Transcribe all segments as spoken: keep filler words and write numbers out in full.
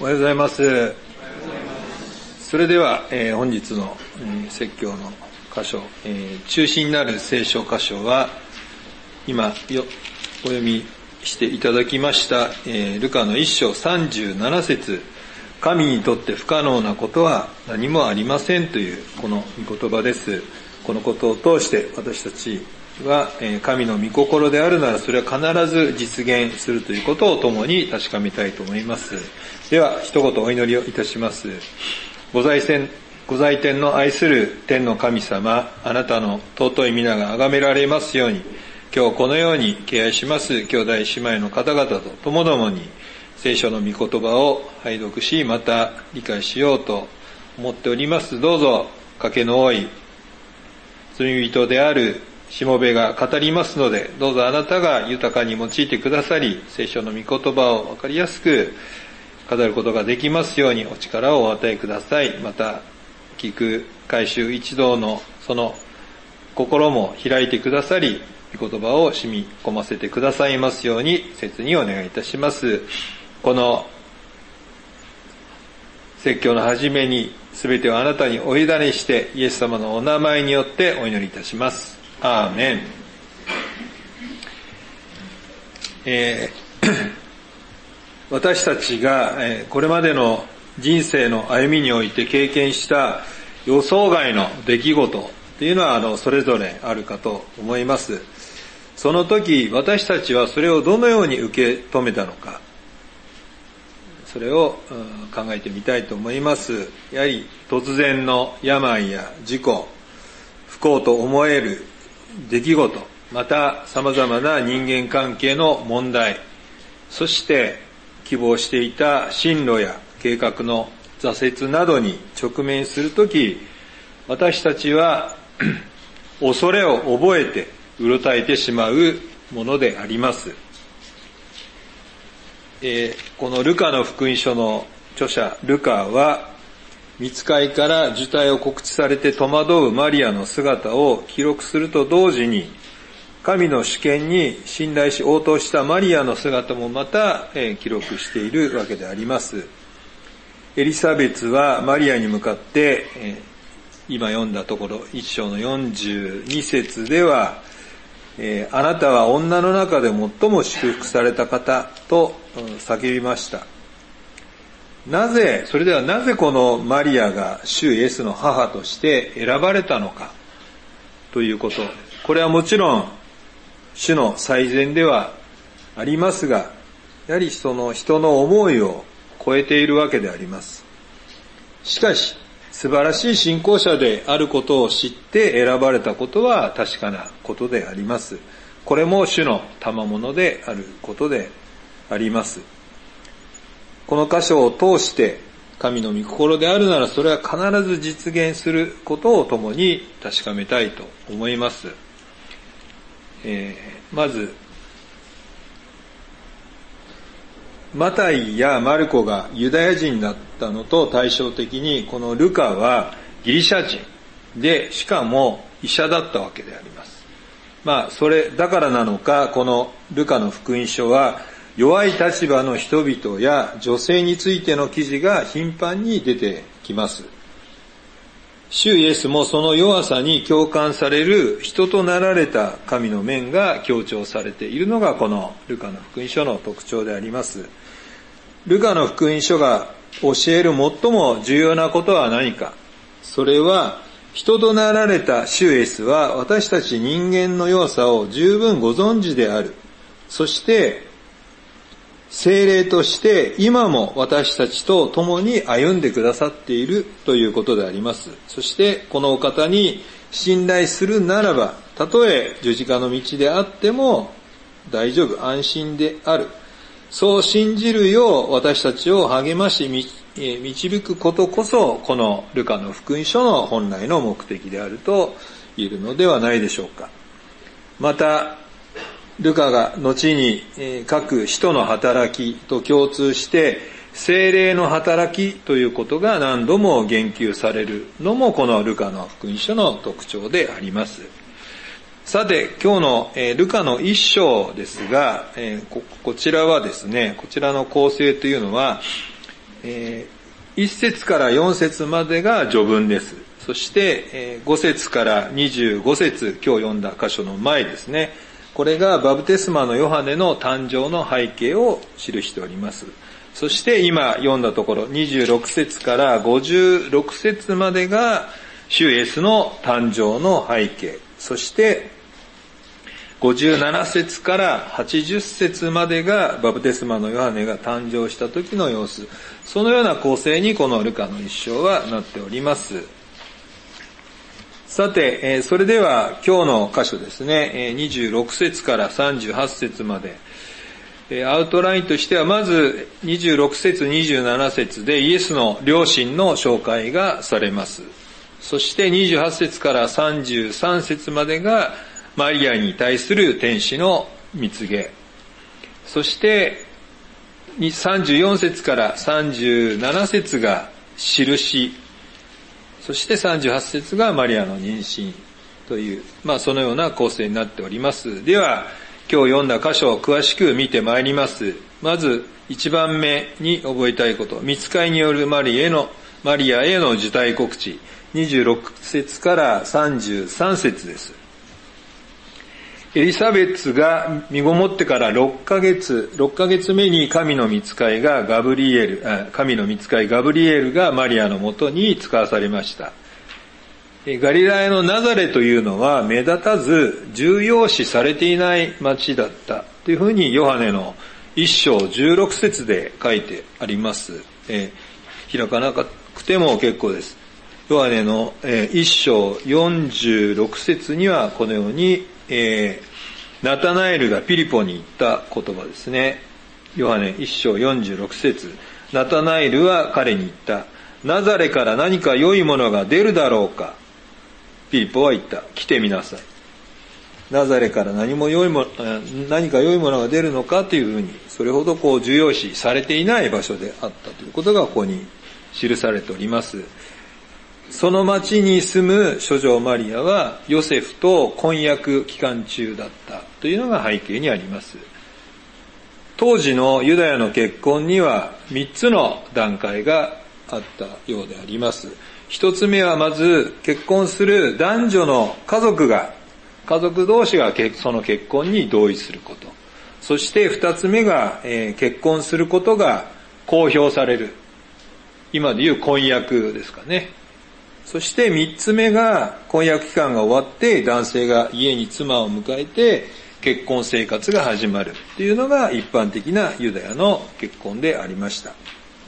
おはようございます。それでは、えー、本日の、えー、説教の箇所、えー、中心になる聖書箇所は今よお読みしていただきました、えー、ルカの一章さんじゅうなな節、神にとって不可能なことは何もありませんというこの御言葉です。このことを通して私たちは神の御心であるならそれは必ず実現するということを共に確かめたいと思います。では一言お祈りをいたします。ご在天、ご在天の愛する天の神様、あなたの尊い皆が崇められますように、今日このように敬愛します兄弟姉妹の方々と共々に聖書の御言葉を拝読し、また理解しようと思っております。どうぞ賭けの多い罪人であるしもべが語りますので、どうぞあなたが豊かに用いてくださり、聖書の御言葉を分かりやすく語ることができますようにお力をお与えください。また聞く改宗一同のその心も開いてくださり、御言葉を染み込ませてくださいますように切にお願いいたします。この説教の初めに全てをあなたにお委ねしてイエス様のお名前によってお祈りいたします。アーメン。えー、私たちがこれまでの人生の歩みにおいて経験した予想外の出来事というのはあのそれぞれあるかと思います。その時私たちはそれをどのように受け止めたのか、それを考えてみたいと思います。やはり突然の病や事故、不幸と思える出来事、また様々な人間関係の問題、そして希望していた進路や計画の挫折などに直面するとき、私たちは恐れを覚えてうろたえてしまうものであります。えー、このルカの福音書の著者ルカは、御使いから受胎を告知されて戸惑うマリアの姿を記録すると同時に、神の主権に信頼し応答したマリアの姿もまた、えー、記録しているわけであります。エリザベツはマリアに向かって、えー、今読んだところ一章のよんじゅうに節では、えー、あなたは女の中で最も祝福された方と叫びました。なぜ、それではなぜこのマリアが主イエスの母として選ばれたのかということ。これはもちろん主の最善ではありますが、やはりその人の思いを超えているわけであります。しかし、素晴らしい信仰者であることを知って選ばれたことは確かなことであります。これも主の賜物であることであります。この箇所を通して神の御心であるならそれは必ず実現することを共に確かめたいと思います。えー、まずマタイやマルコがユダヤ人だったのと対照的に、このルカはギリシャ人で、しかも医者だったわけであります。まあそれだからなのか、このルカの福音書は弱い立場の人々や女性についての記事が頻繁に出てきます。主イエスもその弱さに共感される人となられた神の面が強調されているのがこのルカの福音書の特徴であります。ルカの福音書が教える最も重要なことは何か。それは人となられた主イエスは私たち人間の弱さを十分ご存知である。そして聖霊として今も私たちと共に歩んでくださっているということであります。そしてこのお方に信頼するならば、たとえ十字架の道であっても大丈夫、安心である。そう信じるよう私たちを励まし導くことこそ、このルカの福音書の本来の目的であると言えるのではないでしょうか。またルカが後に書く使徒の働きと共通して聖霊の働きということが何度も言及されるのもこのルカの福音書の特徴であります。さて今日のルカの一章ですが、こちらはですね、こちらの構成というのはえー、いち節からよん節までが序文です。そして、えー、ご節からにじゅうご節、今日読んだ箇所の前ですね。これがバプテスマのヨハネの誕生の背景を記しております。そして今読んだところ、にじゅうろく節からごじゅうろく節までが主イエスの誕生の背景。そしてごじゅうなな節からはちじゅう節までがバプテスマのヨハネが誕生した時の様子。そのような構成にこのルカの一章はなっております。さて、それでは今日の箇所ですね、にじゅうろく節からさんじゅうはち節まで、アウトラインとしてはまずにじゅうろく節、にじゅうなな節でイエスの両親の紹介がされます。そしてにじゅうはち節からさんじゅうさん節までがマリアに対する天使の蜜げ。そしてさんじゅうよん節からさんじゅうなな節が印。そしてさんじゅうはち節がマリアの妊娠という、まあそのような構成になっております。では、今日読んだ箇所を詳しく見てまいります。まず一番目に覚えたいこと、御使いによるマリアへの、マリアへの受胎告知、にじゅうろく節からさんじゅうさん節です。エリザベッツが身ごもってからろっかげつ、ろっかげつめに神の御使いがガブリエル、神の御使いガブリエルがマリアのもとに使わされました。ガリラヤのナザレというのは目立たず重要視されていない町だったというふうにヨハネの一章じゅうろく節で書いてあります。えー、開かなくても結構です。ヨハネの、えー、一章よんじゅうろく節にはこのように、えー、ナタナエルがピリポに言った言葉ですね。ヨハネ一章よんじゅうろく節、ナタナエルは彼に言った。ナザレから何か良いものが出るだろうか。ピリポは言った。来てみなさい。ナザレから何も良いも何か良いものが出るのかというふうに、それほどこう重要視されていない場所であったということがここに記されております。その町に住む諸女マリアはヨセフと婚約期間中だったというのが背景にあります。当時のユダヤの結婚には三つの段階があったようであります。一つ目はまず結婚する男女の家族が、家族同士がその結婚に同意すること。そして二つ目が、えー、結婚することが公表される。今でいう婚約ですかね。そして三つ目が婚約期間が終わって男性が家に妻を迎えて結婚生活が始まるというのが一般的なユダヤの結婚でありました。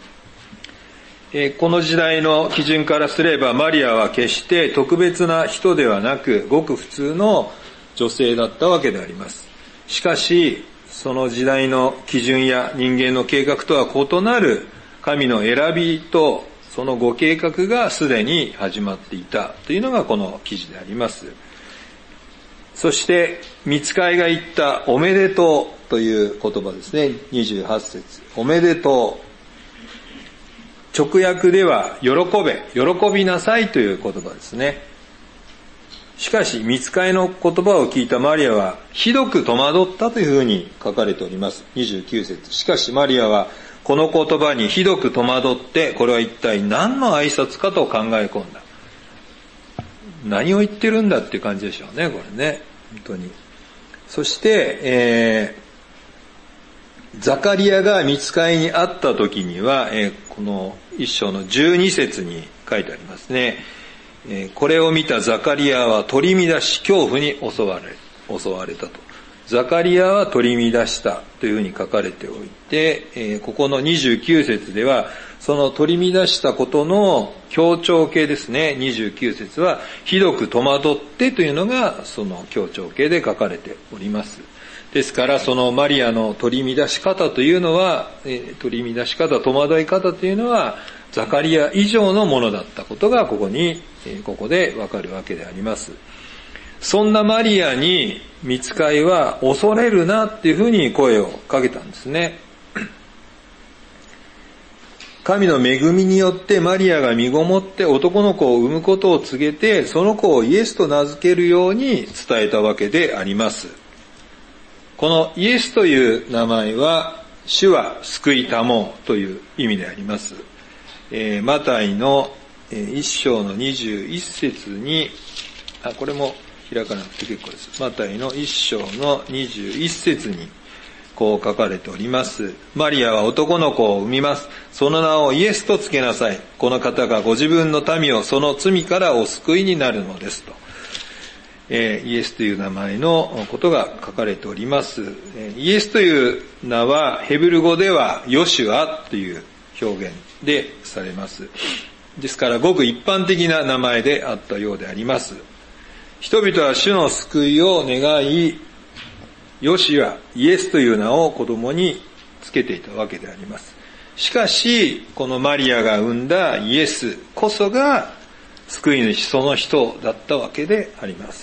この時代の基準からすればマリアは決して特別な人ではなくごく普通の女性だったわけであります。しかしその時代の基準や人間の計画とは異なる神の選びとそのご計画がすでに始まっていたというのがこの記事であります。そして御使いが言ったおめでとうという言葉ですね。にじゅうはち節、おめでとう。直訳では喜べ、喜びなさいという言葉ですね。しかし御使いの言葉を聞いたマリアはひどく戸惑ったというふうに書かれております。にじゅうきゅう節、しかしマリアはこの言葉にひどく戸惑って、これは一体何の挨拶かと考え込んだ。何を言ってるんだっていう感じでしょうね、これね。本当に。そして、えー、ザカリアが御使いに会った時には、えー、この一章のじゅうに節に書いてありますね。えー、これを見たザカリアは取り乱し恐怖に襲われ、襲われたと。ザカリアは取り乱したというふうに書かれておいて、えー、ここのにじゅうきゅう節ではその取り乱したことの強調形ですね。にじゅうきゅう節はひどく戸惑ってというのがその強調形で書かれております。ですからそのマリアの取り乱し方というのは、えー、取り乱し方、戸惑い方というのはザカリア以上のものだったことがここに、えー、ここでわかるわけであります。そんなマリアに御使いは恐れるなっていうふうに声をかけたんですね。神の恵みによってマリアが身ごもって男の子を産むことを告げて、その子をイエスと名付けるように伝えたわけであります。このイエスという名前は主は救いたもうという意味であります。 えー、マタイの一章のにじゅう一節に、あ、これも開かなくて結構です。マタイの一章のにじゅう一節にこう書かれております。マリアは男の子を産みます。その名をイエスとつけなさい。この方がご自分の民をその罪からお救いになるのですと。えー、イエスという名前のことが書かれております。えー、イエスという名はヘブル語ではヨシュアという表現でされます。ですからごく一般的な名前であったようであります。人々は主の救いを願い、ヨシュア、イエスという名を子供につけていたわけであります。しかし、このマリアが産んだイエスこそが救い主その人だったわけであります。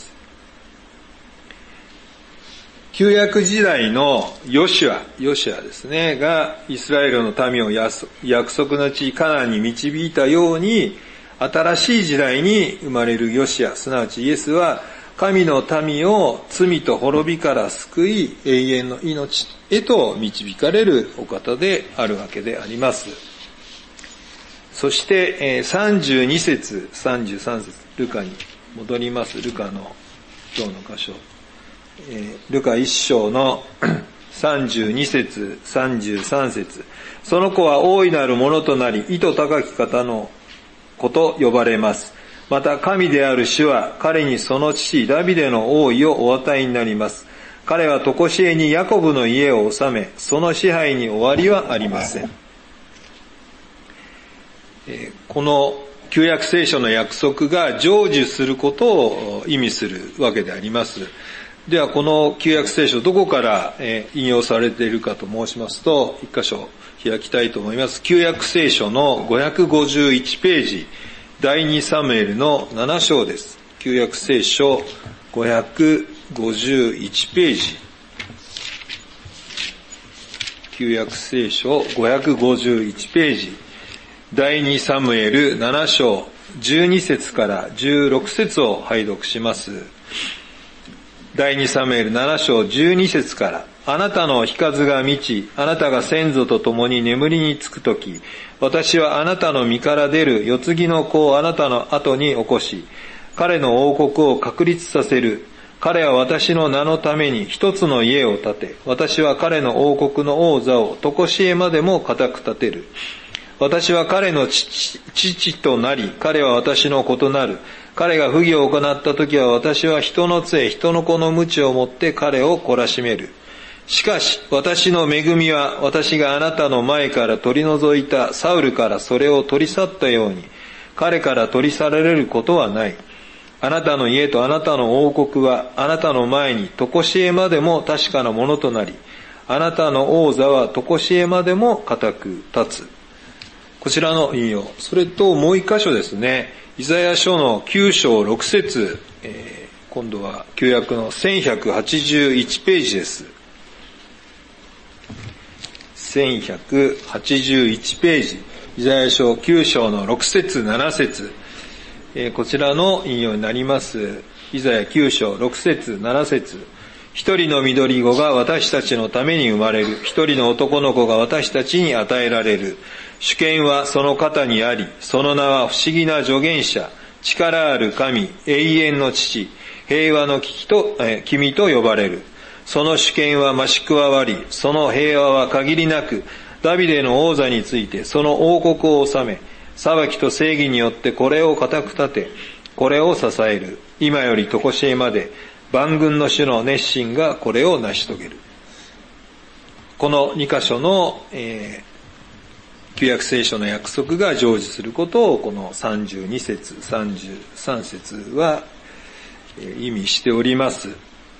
旧約時代のヨシュア、ヨシュアですね、がイスラエルの民を約束の地カナンに導いたように、新しい時代に生まれるヨシュア、すなわちイエスは神の民を罪と滅びから救い、永遠の命へと導かれるお方であるわけであります。そしてさんじゅうに節、さんじゅうさん節、ルカに戻ります。ルカの今日の箇所。ルカ一章のさんじゅうに節、さんじゅうさん節。その子は大いなるものとなり、意図高き方の子と呼ばれます。また神である主は彼にその父ダビデの王位をお与えになります。彼は常しえにヤコブの家を治め、その支配に終わりはありません。この旧約聖書の約束が成就することを意味するわけであります。ではこの旧約聖書どこから引用されているかと申しますと、一箇所開きたいと思います。旧約聖書のごひゃくごじゅういちページ、第二サムエルのなな章です。旧約聖書ごひゃくごじゅういちページ。旧約聖書ごひゃくごじゅういちページ。第二サムエルなな章じゅうに節からじゅうろく節を拝読します。第二サムエルなな章じゅうに節から、あなたの日数が満ち、あなたが先祖と共に眠りにつくとき、私はあなたの身から出る世継ぎの子をあなたの後に起こし、彼の王国を確立させる。彼は私の名のために一つの家を建て、私は彼の王国の王座を常しえまでも固く立てる。私は彼の父、父となり、彼は私の子となる。彼が不義を行ったときは私は人の杖、人の子の鞭を持って彼を懲らしめる。しかし、私の恵みは私があなたの前から取り除いたサウルからそれを取り去ったように、彼から取り去られることはない。あなたの家とあなたの王国はあなたの前に常しえまでも確かなものとなり、あなたの王座は常しえまでも固く立つ。こちらの引用。それともう一箇所ですね。イザヤ書のきゅう章ろく節、えー、今度は旧約のせんひゃくはちじゅういちページです。せんひゃくはちじゅういちページ。イザヤ書きゅう章のろく節、なな節、えー、こちらの引用になります。イザヤきゅう章ろく節、なな節。一人の緑子が私たちのために生まれる。一人の男の子が私たちに与えられる。主権はその肩にあり、その名は不思議な助言者、力ある神、永遠の父、平和の父と、え君と呼ばれる。その主権は増し加わり、その平和は限りなく、ダビデの王座についてその王国を治め、裁きと正義によってこれを固く立て、これを支える。今より常しえまで、万軍の主の熱心がこれを成し遂げる。このに箇所の、えー旧約聖書の約束が成就することをこのさんじゅうに節、さんじゅうさん節は意味しております。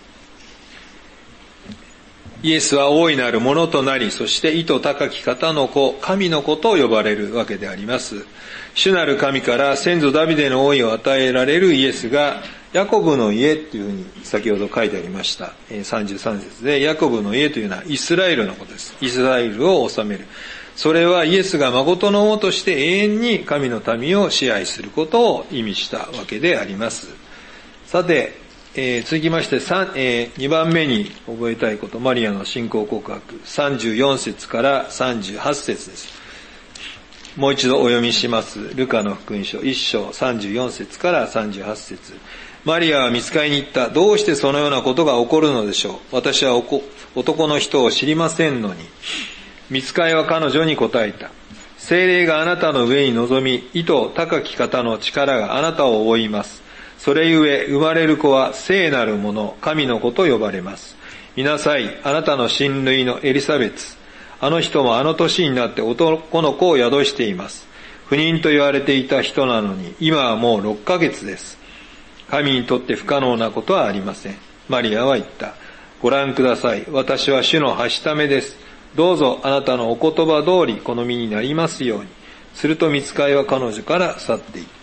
イエスは大いなるものとなり、そして意図高き方の子、神の子と呼ばれるわけであります。主なる神から先祖ダビデの王位を与えられるイエスが、ヤコブの家というふうに先ほど書いてありました。さんじゅうさん節で、ヤコブの家というのはイスラエルのことです。イスラエルを治める。それはイエスが誠の王として永遠に神の民を支配することを意味したわけであります。さて、えー、続きまして、えー、にばんめに覚えたいこと、マリアの信仰告白、さんじゅうよん節からさんじゅうはち節です。 もう一度お読みします。ルカの福音書いっ章さんじゅうよん節からさんじゅうはち節。マリアは見つかりに行った。どうしてそのようなことが起こるのでしょう。私は男の人を知りませんのに。見つかりは彼女に答えた。聖霊があなたの上に臨み、意図高き方の力があなたを覆います。それゆえ生まれる子は聖なるもの、神の子と呼ばれます。見なさい、あなたの親類のエリザベツ。あの人もあの年になって男の子を宿しています。不妊と言われていた人なのに、今はもうろっかげつです。神にとって不可能なことはありません。マリアは言った。ご覧ください。私は主のはしためです。どうぞあなたのお言葉通りこの身になりますように。すると御使いは彼女から去っていった。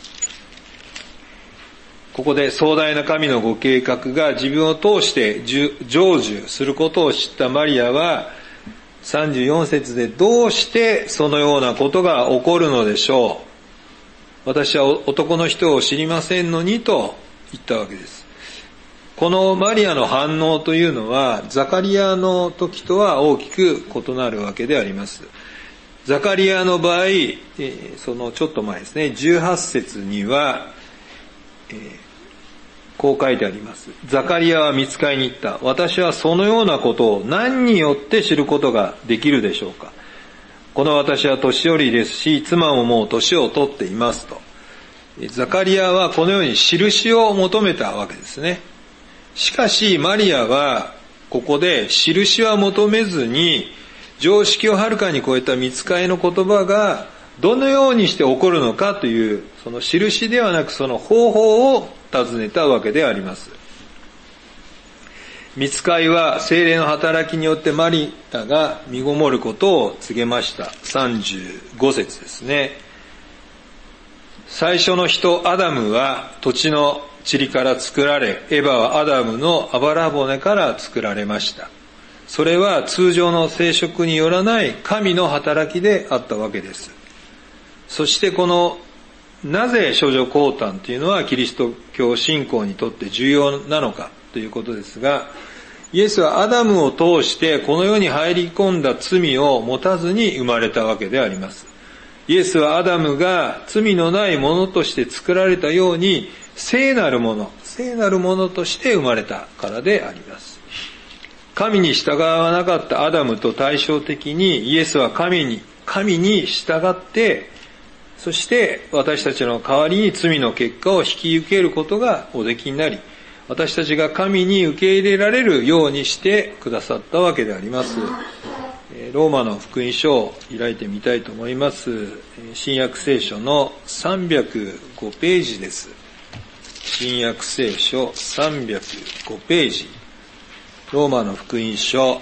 ここで壮大な神のご計画が自分を通して成就することを知ったマリアは、さんじゅうよん節でどうしてそのようなことが起こるのでしょう。私は男の人を知りませんのにと言ったわけです。このマリアの反応というのはザカリアの時とは大きく異なるわけであります。ザカリアの場合、そのちょっと前ですね、じゅうはち節には、えーこう書いてあります。ザカリアは見つかりに行った。私はそのようなことを何によって知ることができるでしょうか。この私は年寄りですし、妻ももう年を取っていますと。ザカリアはこのように印を求めたわけですね。しかしマリアはここで印は求めずに、常識をはるかに超えた御使いの言葉がどのようにして起こるのかという、その印ではなくその方法を尋ねたわけであります。御使いは聖霊の働きによってマリアが身ごもることを告げました。さんじゅうご節ですね。最初の人アダムは土地の塵から作られ、エヴァはアダムのあばら骨から作られました。それは通常の生殖によらない神の働きであったわけです。そしてこのなぜ処女降誕というのはキリスト教信仰にとって重要なのかということですが、イエスはアダムを通してこの世に入り込んだ罪を持たずに生まれたわけであります。イエスはアダムが罪のないものとして作られたように聖なるもの、聖なるものとして生まれたからであります。神に従わなかったアダムと対照的にイエスは神に、神に従って、そして私たちの代わりに罪の結果を引き受けることがおできになり、私たちが神に受け入れられるようにしてくださったわけであります。ローマの福音書を開いてみたいと思います。新約聖書のさんびゃくごページです。新約聖書さんびゃくごページ。ローマの福音書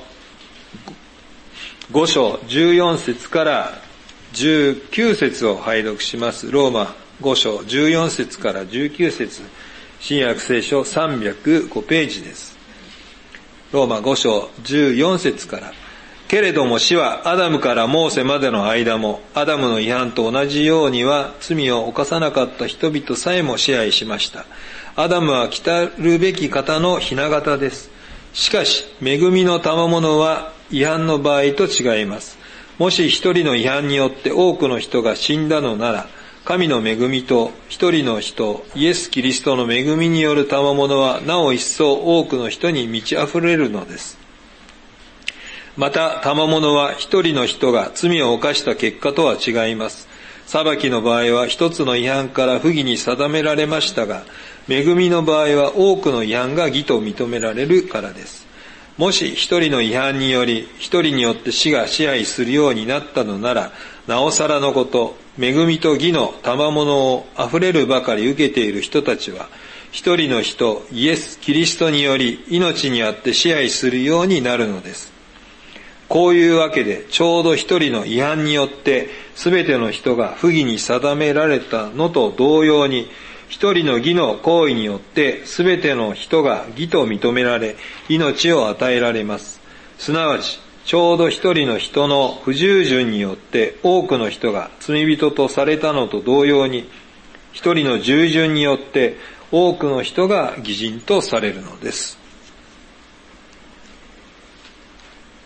ご章じゅうよん節からじゅうきゅう節を拝読します。ローマご章じゅうよん節からじゅうきゅう節、新約聖書さんびゃくごページです。ローマご章じゅうよん節から、けれども死はアダムからモーセまでの間も、アダムの違反と同じようには罪を犯さなかった人々さえも支配しました。アダムは来たるべき方の雛形です。しかし恵みの賜物は違反の場合と違います。もし一人の違反によって多くの人が死んだのなら、神の恵みと一人の人、イエス・キリストの恵みによる賜物はなお一層多くの人に満ち溢れるのです。また賜物は一人の人が罪を犯した結果とは違います。裁きの場合は一つの違反から不義に定められましたが、恵みの場合は多くの違反が義と認められるからです。もし一人の違反により一人によって死が支配するようになったのなら、なおさらのこと、恵みと義の賜物を溢れるばかり受けている人たちは、一人の人、イエス・キリストにより命にあって支配するようになるのです。こういうわけで、ちょうど一人の違反によって全ての人が不義に定められたのと同様に、一人の義の行為によって全ての人が義と認められ、命を与えられます。すなわち、ちょうど一人の人の不従順によって多くの人が罪人とされたのと同様に、一人の従順によって多くの人が義人とされるのです。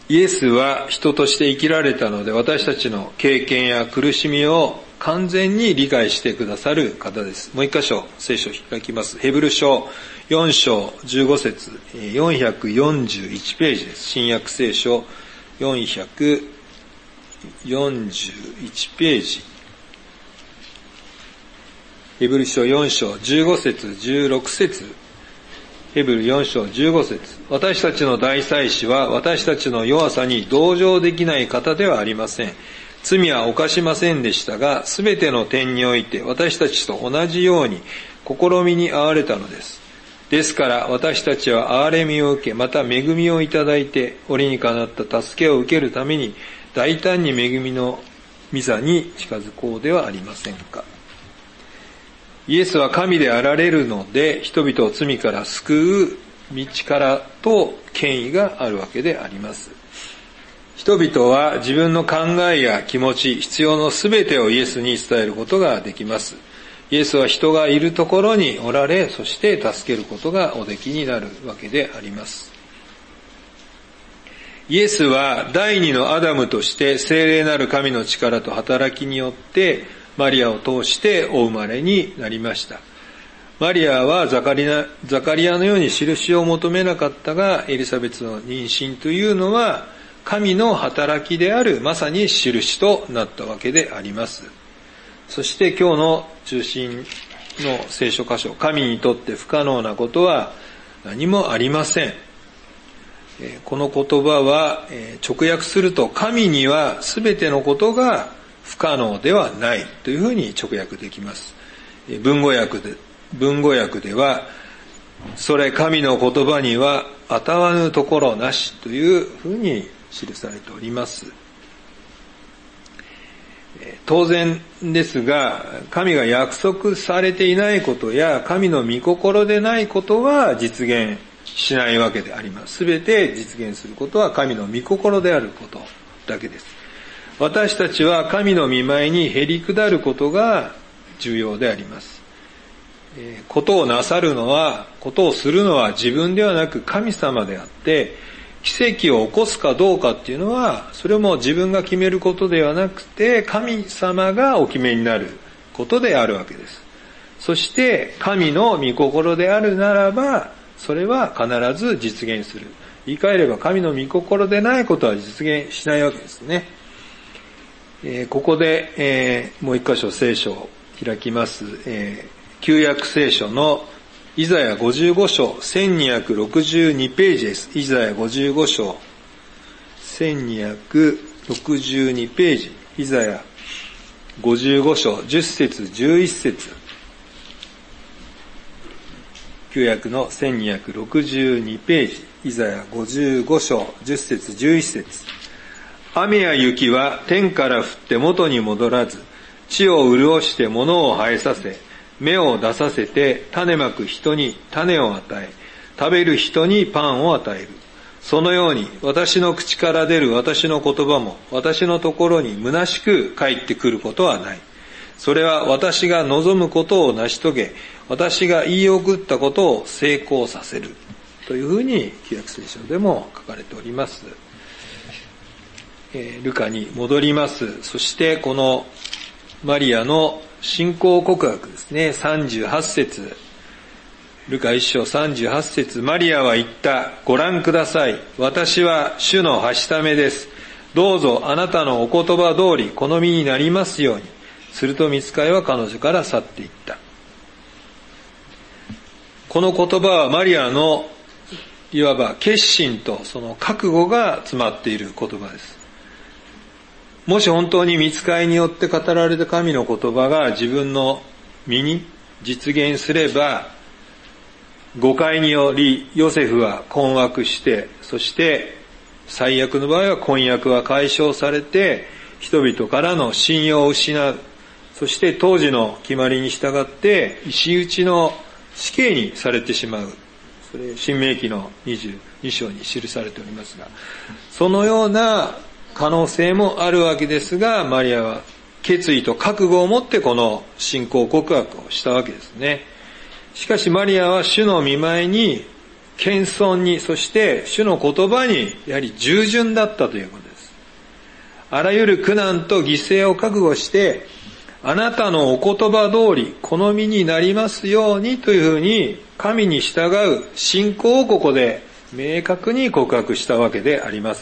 イエスは人として生きられたので、私たちの経験や苦しみを完全に理解してくださる方です。もう一箇所聖書を開きます。ヘブル書よん章じゅうご節、よんひゃくよんじゅういちページです。新約聖書よんひゃくよんじゅういちページ。ヘブル書よん章じゅうご節、じゅうろく節。ヘブルよん章じゅうご節。私たちの大祭司は私たちの弱さに同情できない方ではありません。罪は犯しませんでしたが、すべての点において私たちと同じように試みに遭われたのです。ですから私たちは憐れみを受け、また恵みをいただいて、折にかなった助けを受けるために、大胆に恵みの御座に近づこうではありませんか。イエスは神であられるので、人々を罪から救う道からと権威があるわけであります。人々は自分の考えや気持ち、必要のすべてをイエスに伝えることができます。イエスは人がいるところにおられ、そして助けることがおできになるわけであります。イエスは第二のアダムとして聖霊なる神の力と働きによってマリアを通してお生まれになりました。マリアはザカリア、ザカリアのように印を求めなかったが、エリザベツの妊娠というのは神の働きであるまさに印となったわけであります。そして今日の中心の聖書箇所、神にとって不可能なことは何もありません。この言葉は直訳すると、神には全てのことが不可能ではないというふうに直訳できます。文語訳で、文語訳では、それ神の言葉にはあたわぬところなしというふうに記されております。当然ですが、神が約束されていないことや神の御心でないことは実現しないわけであります。すべて実現することは神の御心であることだけです。私たちは神の御前にへり下ることが重要であります。えー、ことをなさるのは、ことをするのは自分ではなく神様であって、奇跡を起こすかどうかっていうのは、それも自分が決めることではなくて、神様がお決めになることであるわけです。そして、神の御心であるならば、それは必ず実現する。言い換えれば、神の御心でないことは実現しないわけですね。えー、ここで、えー、もう一箇所聖書を開きます。えー、旧約聖書のイザヤごじゅうご章せんにひゃくろくじゅうにページです。イザヤごじゅうご章せんにひゃくろくじゅうにページ。イザヤごじゅうご章じゅっ節じゅういち節。旧約のせんにひゃくろくじゅうにページ。イザヤごじゅうご章じゅっ節じゅういち節。雨や雪は天から降って元に戻らず、地を潤して物を生えさせ、芽を出させて種まく人に種を与え、食べる人にパンを与える。そのように私の口から出る私の言葉も私のところに虚しく返ってくることはない。それは私が望むことを成し遂げ、私が言い送ったことを成功させる。というふうに旧約聖書でも書かれております。えー、ルカに戻ります。そしてこのマリアの信仰告白ですね。さんじゅうはち節。ルカいっ章さんじゅうはち節。マリアは言った。ご覧ください。私は主のはしためです。どうぞあなたのお言葉通り好みになりますように。すると御使いは彼女から去っていった。この言葉はマリアのいわば決心とその覚悟が詰まっている言葉です。もし本当に御使いによって語られた神の言葉が自分の身に実現すれば、誤解によりヨセフは困惑して、そして最悪の場合は婚約は解消されて、人々からの信用を失う。そして当時の決まりに従って石打ちの死刑にされてしまう。それ新明記のにじゅうに章に記されておりますが、そのような可能性もあるわけですが、マリアは決意と覚悟を持ってこの信仰告白をしたわけですね。しかしマリアは主の御前に謙遜に、そして主の言葉にやはり従順だったということです。あらゆる苦難と犠牲を覚悟して、あなたのお言葉通り好みになりますようにというふうに神に従う信仰をここで明確に告白したわけであります。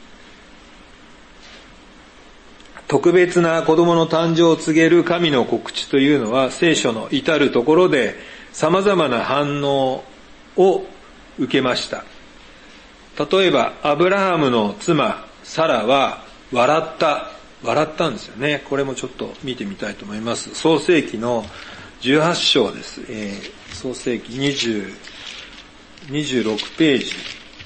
特別な子供の誕生を告げる神の告知というのは聖書の至るところで様々な反応を受けました。例えばアブラハムの妻サラは笑った笑ったんですよね。これもちょっと見てみたいと思います。創世記のじゅうはち章です。えー、創世記にじゅう、にじゅうろくページ、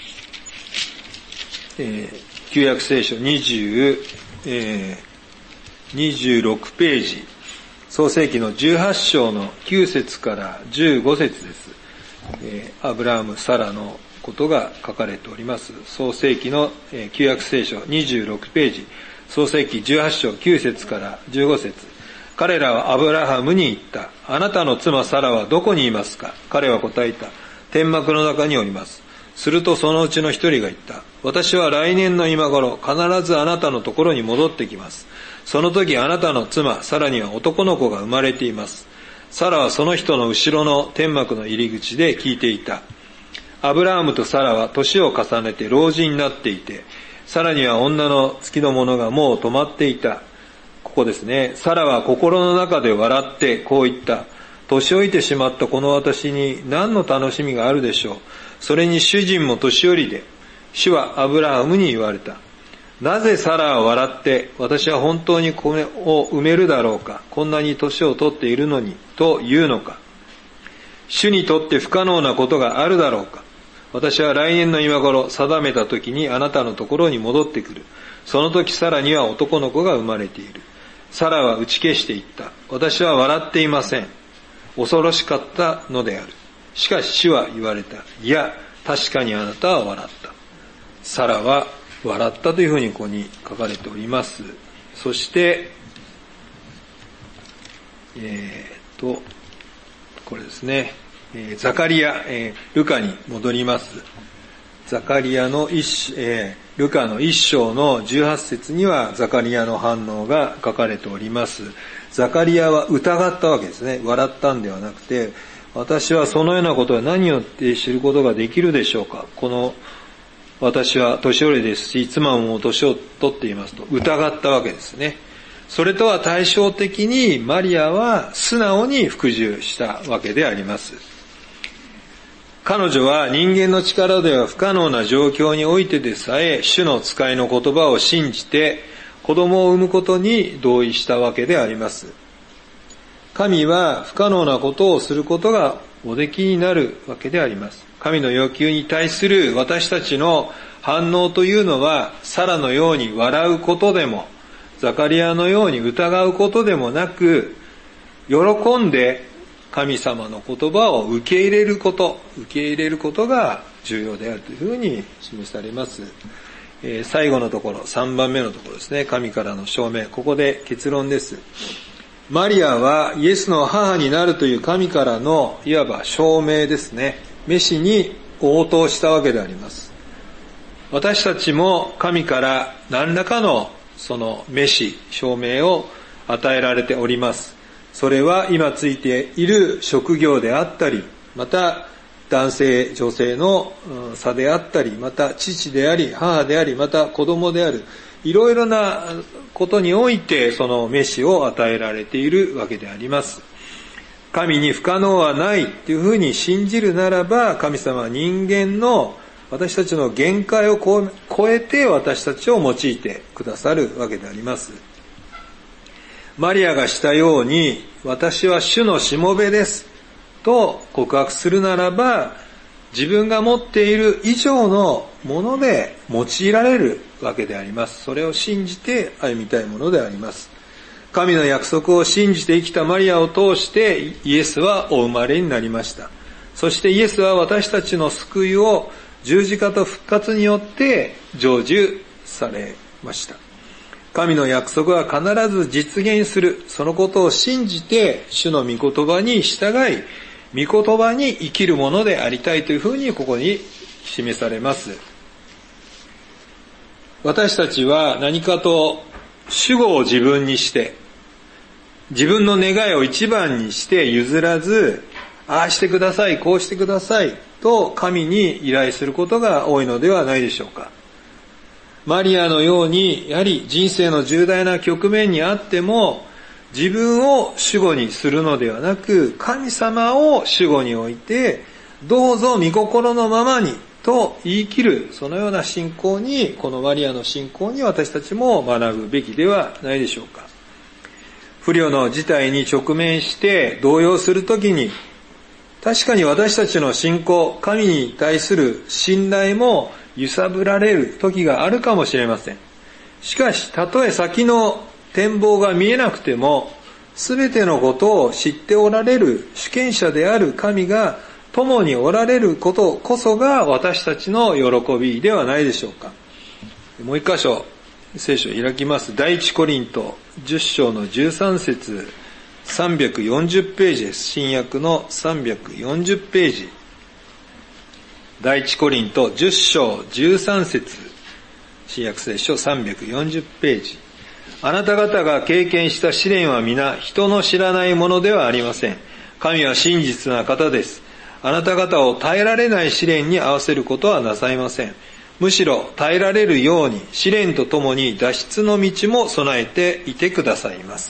えー、旧約聖書にじゅう、えー、にじゅうろくページ、創世記のじゅうはち章のきゅう節からじゅうご節です。えー、アブラハム、サラのことが書かれております。創世記の、えー、旧約聖書にじゅうろくページ、創世記じゅうはち章きゅう節からじゅうご節。彼らはアブラハムに言った。あなたの妻サラはどこにいますか？彼は答えた。天幕の中におります。するとそのうちの一人が言った。私は来年の今頃、必ずあなたのところに戻ってきます。その時あなたの妻サラには男の子が生まれています。サラはその人の後ろの天幕の入り口で聞いていた。アブラハムとサラは年を重ねて老人になっていて、サラには女の月のものがもう止まっていた。ここですね。サラは心の中で笑ってこう言った。年老いてしまったこの私に何の楽しみがあるでしょう。それに主人も年寄りで、主はアブラハムに言われた。なぜサラは笑って、私は本当に米を埋めるだろうか。こんなに年を取っているのに、と言うのか。主にとって不可能なことがあるだろうか。私は来年の今頃定めた時にあなたのところに戻ってくる。その時サラには男の子が生まれている。サラは打ち消していった。私は笑っていません。恐ろしかったのである。しかし主は言われた。いや、確かにあなたは笑った。サラは笑ったというふうにここに書かれております。そして、えー、っと、これですね。ザカリア、えー、ルカに戻ります。ザカリアの一、えー、ルカの一章のじゅうはち節にはザカリアの反応が書かれております。ザカリアは疑ったわけですね。笑ったんではなくて、私はそのようなことは何によって知ることができるでしょうか。この私は年寄りですし、妻も年を取っていますと疑ったわけですね。それとは対照的にマリアは素直に服従したわけであります。彼女は人間の力では不可能な状況においてでさえ主の使いの言葉を信じて子供を産むことに同意したわけであります。神は不可能なことをすることがおできになるわけであります。神の要求に対する私たちの反応というのはサラのように笑うことでもザカリアのように疑うことでもなく、喜んで神様の言葉を受け入れること、受け入れることが重要であるというふうに示されます。えー、最後のところ、さんばんめのところですね。神からの証明。ここで結論です。マリアはイエスの母になるという神からのいわば証明ですね。メシに応答したわけであります。私たちも神から何らかのそのメシ、証明を与えられております。それは今ついている職業であったり、また男性、女性の差であったり、また父であり、母であり、また子供である、いろいろなことにおいてそのメシを与えられているわけであります。神に不可能はないというふうに信じるならば、神様は人間の私たちの限界を超えて私たちを用いてくださるわけであります。マリアがしたように、私は主のしもべですと告白するならば、自分が持っている以上のもので用いられるわけであります。それを信じて歩みたいものであります。神の約束を信じて生きたマリアを通してイエスはお生まれになりました。そしてイエスは私たちの救いを十字架と復活によって成就されました。神の約束は必ず実現する。そのことを信じて主の御言葉に従い御言葉に生きるものでありたいというふうにここに示されます。私たちは何かと主語を自分にして、自分の願いを一番にして譲らず、ああしてください、こうしてくださいと神に依頼することが多いのではないでしょうか。マリアのように、やはり人生の重大な局面にあっても、自分を主語にするのではなく、神様を主語に置いて、どうぞ御心のままにと言い切る、そのような信仰に、このマリアの信仰に私たちも学ぶべきではないでしょうか。不慮の事態に直面して動揺するときに、確かに私たちの信仰、神に対する信頼も揺さぶられる時があるかもしれません。しかし、たとえ先の展望が見えなくても、すべてのことを知っておられる主権者である神が共におられることこそが私たちの喜びではないでしょうか。もう一箇所、聖書を開きます。第一コリントじゅっ章のじゅうさん節、さんびゃくよんじゅうページです。新約のさんびゃくよんじゅうページ。第一コリントじゅっ章じゅうさん節、新約聖書さんびゃくよんじゅうページ。あなた方が経験した試練は皆人の知らないものではありません。神は真実な方です。あなた方を耐えられない試練に合わせることはなさいません。むしろ耐えられるように試練とともに脱出の道も備えていてくださいます。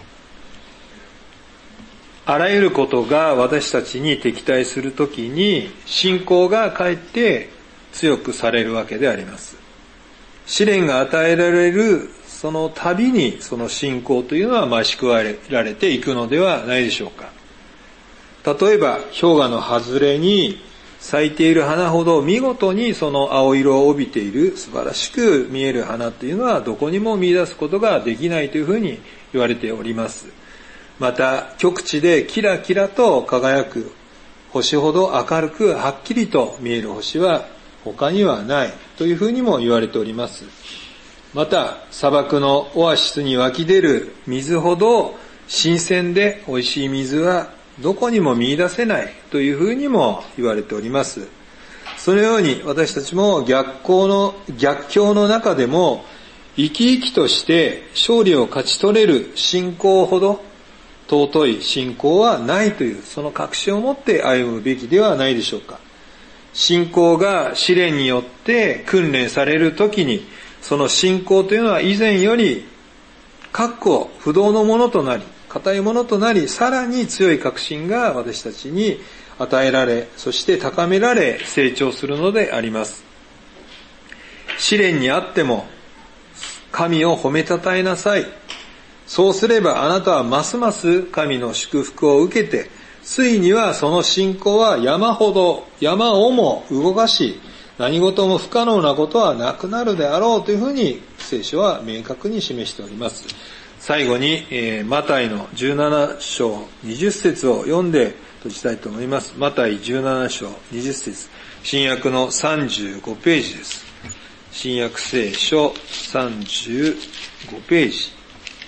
あらゆることが私たちに敵対するときに信仰がかえって強くされるわけであります。試練が与えられるその度にその信仰というのは増し加えられていくのではないでしょうか。例えば氷河の外れに咲いている花ほど見事にその青色を帯びている素晴らしく見える花というのはどこにも見出すことができないというふうに言われております。また極地でキラキラと輝く星ほど明るくはっきりと見える星は他にはないというふうにも言われております。また砂漠のオアシスに湧き出る水ほど新鮮で美味しい水はどこにも見出せないというふうにも言われております。そのように私たちも逆行の逆境の中でも生き生きとして勝利を勝ち取れる信仰ほど尊い信仰はないというその確信を持って歩むべきではないでしょうか。信仰が試練によって訓練されるときにその信仰というのは以前より確固不動のものとなり固いものとなり、さらに強い確信が私たちに与えられ、そして高められ成長するのであります。試練にあっても神を褒めたたえなさい。そうすればあなたはますます神の祝福を受けて、ついにはその信仰は山ほど山をも動かし、何事も不可能なことはなくなるであろうというふうに聖書は明確に示しております。最後に、えー、マタイのじゅうなな章にじゅっ節を読んで閉じたいと思います。マタイじゅうなな章にじゅっ節、新約のさんじゅうごページです。新約聖書さんじゅうごページ。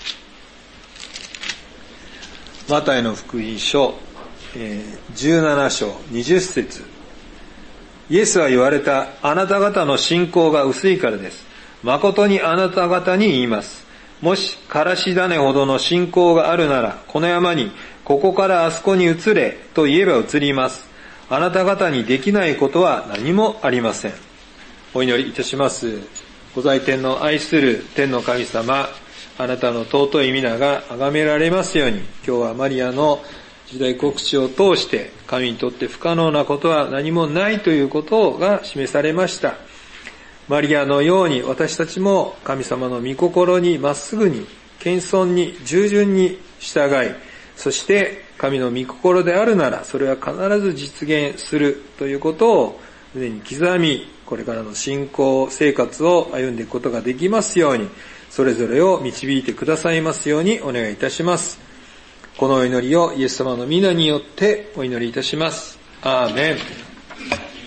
マタイの福音書、えー、じゅうなな章にじゅっ節。イエスは言われた。あなた方の信仰が薄いからです。誠にあなた方に言います。もしからし種ほどの信仰があるなら、この山にここからあそこに移れと言えば移ります。あなた方にできないことは何もありません。お祈りいたします。ご在天の愛する天の神様、あなたの尊い皆が崇められますように、今日はマリアの時代告知を通して神にとって不可能なことは何もないということが示されました。マリアのように私たちも神様の御心にまっすぐに謙遜に従順に従い、そして神の御心であるならそれは必ず実現するということを胸に刻み、これからの信仰生活を歩んでいくことができますように、それぞれを導いてくださいますようにお願いいたします。このお祈りをイエス様の皆によってお祈りいたします。アーメン。